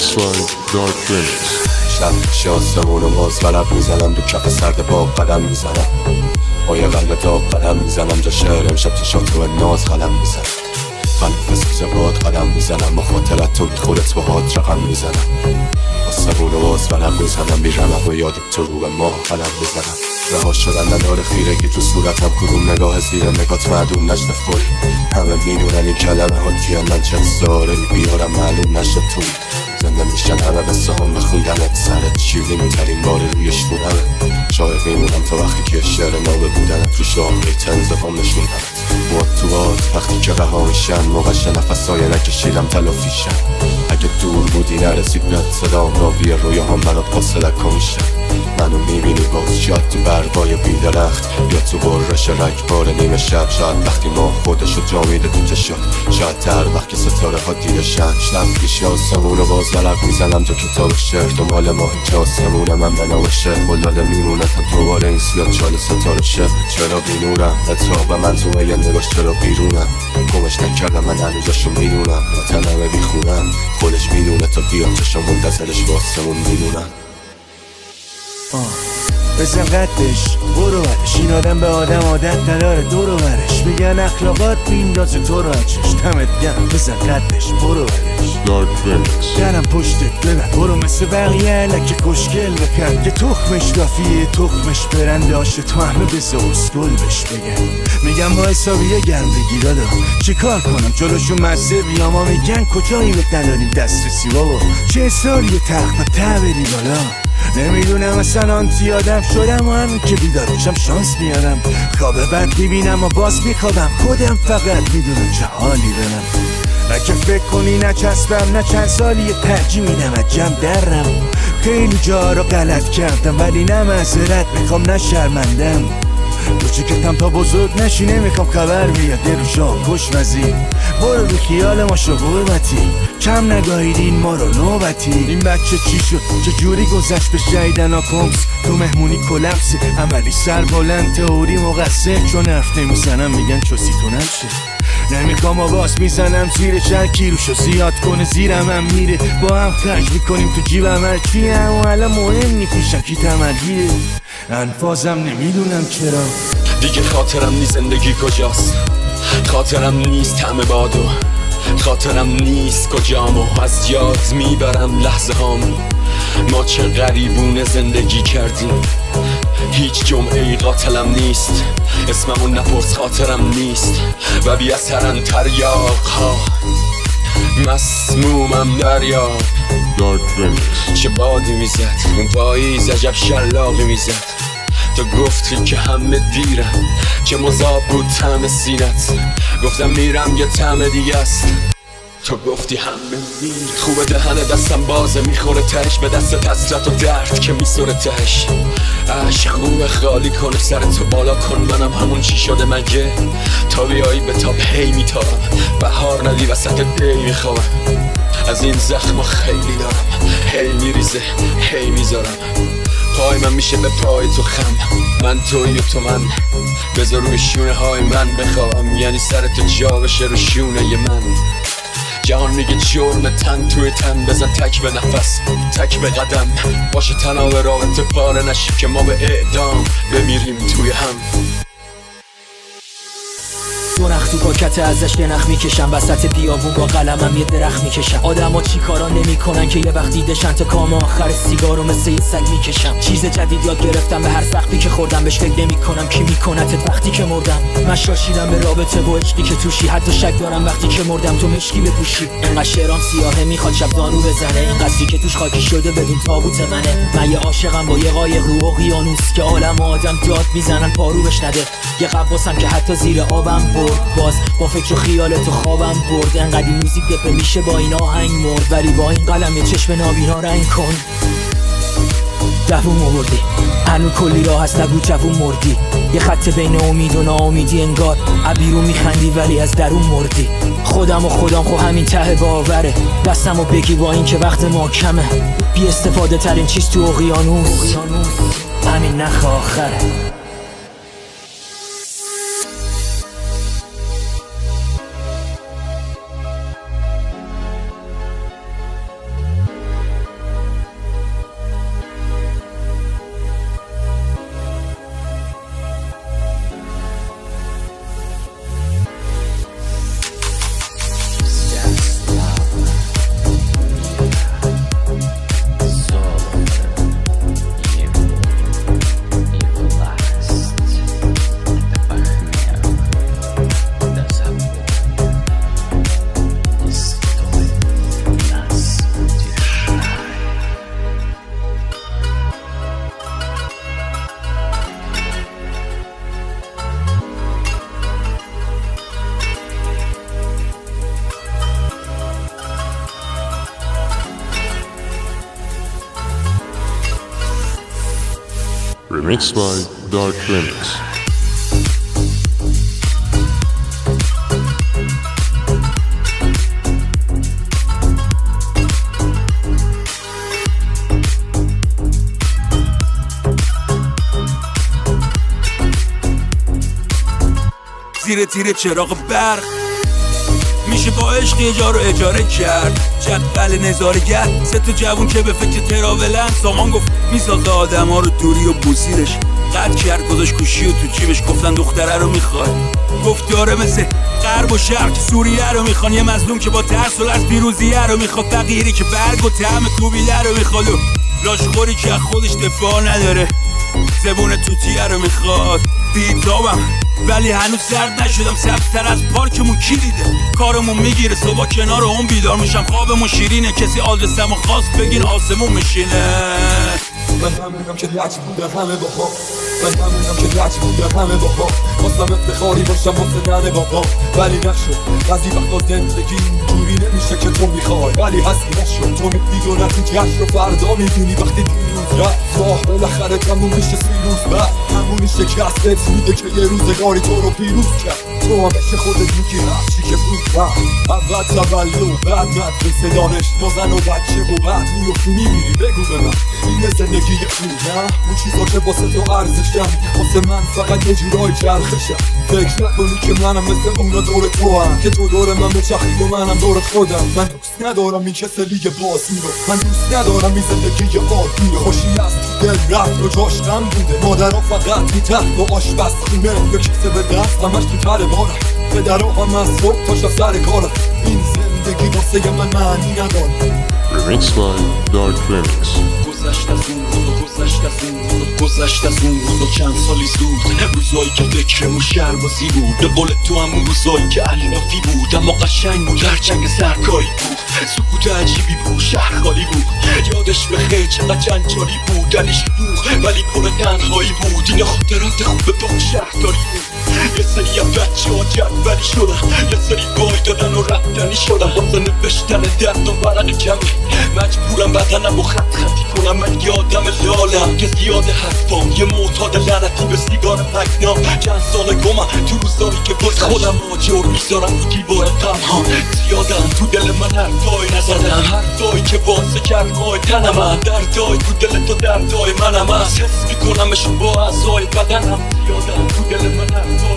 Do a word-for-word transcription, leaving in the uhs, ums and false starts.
Mixed by Dark Phoenix. شب شاسمون و باز ورق میزنم دو کف سرد با قدم میزنم با یه قلب داغ قدم میزنم جا شعر امشب تو شاتو ناز قلم میزنم خلیف سوز باد قدم میزنم با خاطرت تو بی خودت با هات رقم میزنم با سمون و باز ورق میزنم بی رمق و یاد تو رو به ماه قلم میزنم رها شدن نداره خیرگی تو صورتم کدوم نگاه زیر نگات معدوم نشده فوری همه میدونن این کلمه ها کیه من چه ساره بیارم معلوم نشده توی زنده میشن همه به سهم بخوندنت سرت شیرینی میترین بار روی شونمه شاید میمونم تا وقتی که شعر نابه بودنت رو شاهی تنز هم نشوندمت مواد تو باد وقتی که رها میشن موقعش نفسای نکشیدم تلافیشن اگه دور بودی نرسید بهت صدام را بیا رویاهم برات قاصدک میشن منو میبینی باز شاید تو برگای بیدرخت یا تو برش رگبار نیمه شب شاید وقتی ما خودشو جا میده تو چشات شاید تر وقتی ستاره ها دیرشن شب پیش آسمون و باز ورق میزنم تو کتاب شعر دنبال ما هیچ آسمون من به نام شعر قلاده میمونه تا دوباره این سیاد چال ستاره شه چرا بینورم اتاق من تو یه نگاش چرا بیرونم گمش نکردم من هنوزشو میدونم وطنمه بیخونم خودش میدونه تا بیام چشم منتظرش با آسمون میمونم بزن قدش برو برش این آدم به آدم عادت نداره دورو برش بگن اخلاقات میندازه تو رو چش دمت گرم بزن قدش برو برش Dark Phoenix. درم پشتت ببر برو مثل بقیه علک کشکل بکن که تخمش کافیه تخمش برنده آشه تو همه بزا اسکل بش بگن میگم با حسابیه گرم بگیر دادا چی کار کنم جلوشون مزه بیام ها میگن کجایی بهت نداریم دسترسی بابا چه سالیه تخت و ته بری بالا نمیدونم اصلا آنتی آدم شدم و همین که بیدار بشم شانس میارم خواب بد میبینم و باز میخوابم خودم فقط میدونم چه حالی دارم نه که فکر کنی نچسبم نه چند سالی ترجیح میدم از جمع درم خیلی جا رو غلط کردم ولی نه معذرت میخوام نه شرمندم کوچیکتم تا بزرگ نشی نمیخوام خبر بیاد دروشا کشمزی برو بی خیال ما شو قربتی کم نگاهیدین ما رو نوبتی این بچه چی شد چه جوری گذشت به شهیدن آکومس تو مهمونی کلپسی عملی سر بلند تئوری مقصر چون حرف نمیزنم میگن چوسی تو نمشه نمیخوام آواز میزنم زیر چر کیروشو زیاد کنه زیرم هم میره با هم خرج میکنیم تو جیبم هر چیه اما الان مهم نی پیشم کی تمرگیره انفازم نمیدونم چرا دیگه خاطرم نیست زندگی کجاست خاطرم نیست همه بادو خاطرم نیست کجامو از یاد میبرم لحظه هامو ما چه غریبونه زندگی کردیم هیچ جمعه ای قاتلم نیست اسممو نپرس خاطرم نیست و بی اثرن تریاق ها مسمومم دریا Dark Phoenix. چه بادی میزد اون پاییز عجب شلاقی میزد تو گفتی که همه دیرم چه مذاب بود طعم سینت گفتم میرم یه طعم دیگه است تو گفتی همه میر خوبه دهن دستم بازه میخوره تش به دست حسرت و درد که میسوره تش عشق خوبه خالی کنه سر تو بالا کن منم همون چی شده مگه تا بیایی به تاب هی میتابم بهار ندی وسط دی میخوابم از این زخم خیلی دارم هی میریزه هی میذارم پای من میشه به پای تو خم من توی و تو من بذار روی شونه های من بخوابم یعنی سر تو جا بشه رو شونه ی من جهان میگه جرم تن توی تن بزن تک به نفس تک به قدم باشه تناب رابطه پاره نشی که ما به اعدام بمیریم توی هم دو نخ تو پاکت ازش یه نخ میکشم وسط بیابون با قلمم یه درخت میکشم آدم ها چی کارا نمیکنن که یه وقت دیدشن تا کام آخر سیگارو مثل یه سگ میکشم چیز جدید یاد گرفتم به هر سختی که خوردم بهش فکر نمیکنم کی میکنتت وقتی که مردم من شاشیدم به رابطه و عشقی که توشی حتی شک دارم وقتی که مردم تو مشکی بپوشی انقدر شعرام سیاهه میخواد شب دانو بزنه این قصری که توش خاکی شده بدون تابوت منه من یه عاشقم با یه قایق رو اقیانوس که عالم و آدم داد میزنن پارو بش نده یه قواسم که حتی زیر آبم برد باز با فکر و خیال تو خوابم برد انقدر این موزیک دپه میشه با این آهنگ مرد ولی با این قلم یه چشم نابینا رنگ کن دووم آوردی هنو کلی راه هست نگو جوون مردی یه خط بین امید و ناامیدی انگار عبیرو میخندی ولی از درون مردی خودم و خودم خو همین ته باوره دستم و بگی با این که وقت ما کمه بی استفاده ترین چیز تو اقیانوس همین نخ آخره Remixed by Dark Remix. زیر تیر چراغ برق میشه با عشق یه جا رو اجاره کرد. جدول نظارگر سه تا جوون که به فکر تراولن. سامان گفت میسازه آدم ها رو دوری و بوسیدش. قد کرد گذاشت کوشی و تو جیبش. گفتن دختره رو میخواد. گفت داره مثل غرب و شرق سوریه رو میخوان. یه مظلوم که با ترس و لرز پیروزیه رو میخواد. فقیری که برگ و طعم کوبیده رو میخواد. و لاشخوری که خودش دفاع نداره. زبون توتیه رو میخواد. بیتابم ولی هنوز سرد نشدم. سبزتر از پارکمون کی دیده؟ کارمون میگیره صبح کنار اون بیدار میشم. خوابمون شیرینه کسی آدرسمو خواست بگین آسمون میشینه. من همونم که لج بود در همه باها. من همونم که لج بود در همه باها. خواستم افتخاری باشم واسه ننه بابا ولی نشد. بعضی وقتا زندگی اینجوری نمیشه که تو میخوای ولی هستی نشد. تو میدونی تو جشن رو فردا میدونی وقتی دیروز رفت راه بالاخره تموم میشه سی روز بعد. همونی شکست بهت میده که یه روزگاری تو رو پیروز کرد. تو هم بشه خودت میگی هرچی که بود رفت. اول تولد و بعد مدرسه دانشگاه زن و بچه و بعد میفتی میمیری. بگو به من این زندگی خوب نه؟ اون چیزا که واسه تو ارزشم واسه من فقط یه جورای چرخشم. فکر نکنی که منم مثل اون را دور تو هم که تو دور من بچخی و منم دور خودم. من دوست ندارم این کسه لیگ باسی رو. من دوست ندارم این زندگی عادی. خوشی از تو دل رفت و جاش غم بوده. مادرها فقط می تحت و آشپز خونه یا کسه به دست همش تو تر بارم. پدرها هم از صبح تا شب سر کارم. این زندگی واسه من معنی نداره. Remixed by Dark Remix. گذشت از اون روزا گذشت از اون روزا گذشت از اون روزا چند سالی زود. روزایی که فکرمون شربازی بود. به قول تو همون روزایی که علافی بود اما قشنگ بود. هرچنگ سرکاری بود. سکوت عجیبی بود. شهر خالی بود. یادش بخیر چقدر جنجالی بود. دلش دوغ ولی پر تنهایی بود. اینا خاطرات خوب با شهرداری بود. یه سری از بچه ها جدولی شدن. یه سری بای دادن و رفتنی شدن. واسه نوشتن درد و ورق کمی مجبورم بدنم و خط خطی کنم. من یادم لالم که زیاد حرفام. یه معتاد لعنتی به سیگار مگنام. چند سال گمم تو روزایی که باز خودم آجر میذارم تو دیوار غمها. زیادم تو دل من حرفای نزدم. حرفایی که واسه کرمای تنم. دردای تو دل تو دردای منم. حس میکنمشون با اعضای بدنم. زیادم تو دل من حرفای